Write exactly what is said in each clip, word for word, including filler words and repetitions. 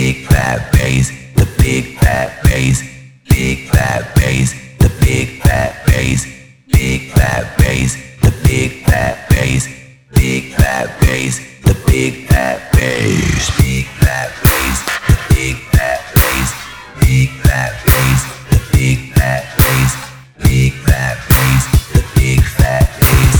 big fat bass, the big fat bass, big fat bass, the big fat bass, big fat bass, the big fat bass, big fat bass, the big fat bass, big fat bass, the big fat bass, big fat bass, the big fat bass, big fat bass, the big fat bass.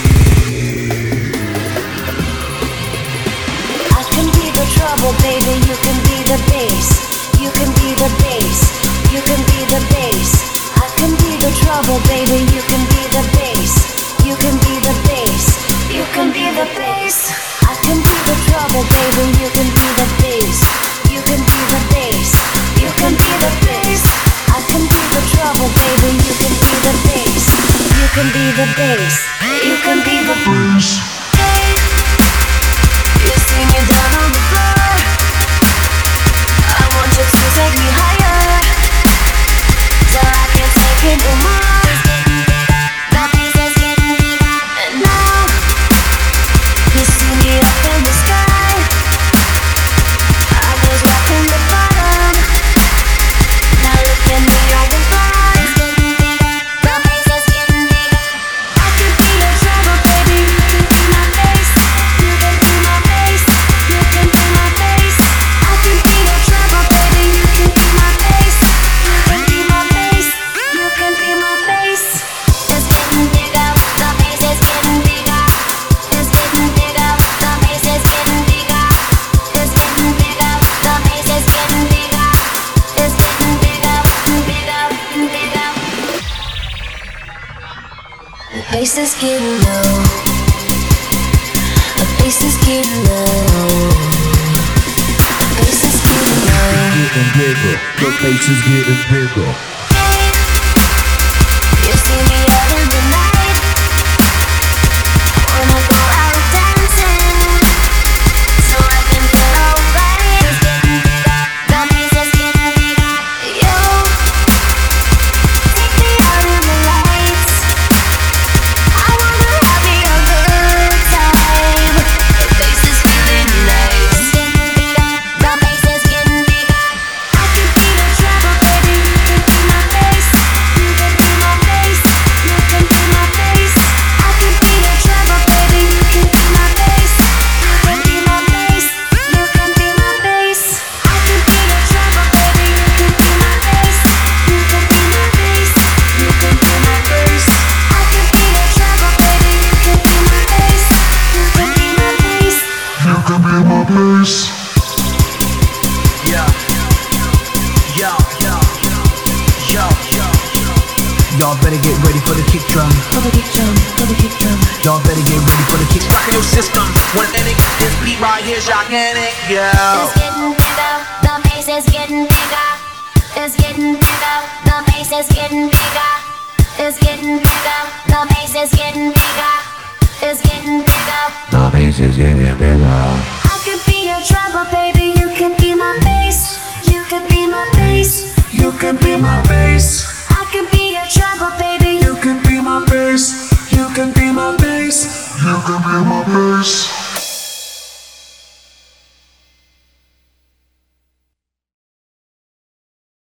I can be the trouble, baby, you can be the bass. You can be the bass, you can be the bass. I can be the trouble, baby, you can be the bass. You can be the bass, you can be the bass. I can be the trouble, baby, you can be the bass. You can be the bass, you can be the bass. I can be the trouble, baby, you can be the bass. You can be the bass, you can be the bass. You see me down on the floor, I want you to take me higher, till I can't take it no more. The bass is getting bigger, and now you see me up in the sky. I was rocking the bottom, now look at me on the rise. The bass is getting bigger. I can be the trouble, baby, you can be my bass. You can be my bass, you can be my bass. I can be the trouble, baby, you can be my bass. You can be my bass, you can be my bass. It's getting bigger, the bass is getting bigger. It's getting bigger, the bass is getting bigger. It's getting bigger, the bass is getting bigger. It's getting bigger, bigger, bigger. The bass is getting low. The bass is getting low. The bass is getting low. Getting bigger, the bass is getting bigger. You see me out in the night, wanna go out dancing, so I can feel alright. It's getting bigger, the bass is getting bigger. Yo, take me out in the lights, I wanna have me a good time. The bass is feeling nice. It's getting bigger, the bass is getting bigger. I can be the trouble, baby, you can be my bass. You can be my bass, you can be my bass. I can be the trouble, baby, you can be my bass. You can be my bass, you can be my bass. I can be the trouble, baby, you can be my bass. You can be my bass, you can be my bass. I can be the trouble, baby, you can be my bass. You can be my bass. You can be my bass. Yeah, yo, yo, yo, yo. Y'all better get ready for the kick drum. For the kick drum, for the kick drum. Y'all better get ready for the kick. Rockin' your system. One minute, this beat right here's gigantic. Yeah. It's getting bigger, the bass is getting bigger. It's getting bigger, the bass is getting bigger. It's getting bigger, the bass is getting bigger. It's getting bigger. The bass is getting bigger. I could be your trouble, baby, you can be my bass. You can be my bass. You can be my bass. I can be your trouble, baby. You can be my bass. You can be my bass. You can be my bass.